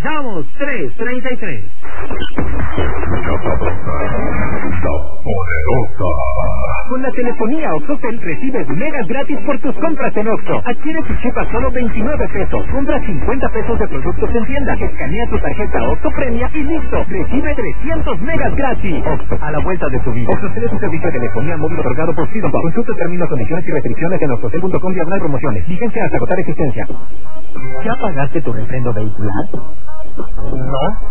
Marcamos 333. La Poderosa. Con la telefonía OXXoTEL recibes megas gratis por tus compras en OXXO. Adquiere tu chip a solo 29 pesos. Compra 50 pesos de productos en tienda. Escanea tu tarjeta OXXO Premia y listo. Recibe 300 megas gratis. OXXO, a la vuelta de tu vida. OXXoTEL es un servicio de telefonía móvil otorgado por Freedom. Consulta términos, condiciones y restricciones en oxxotel.com/promociones. Vigencia hasta agotar existencia. ¿Ya pagaste tu refrendo vehicular? No.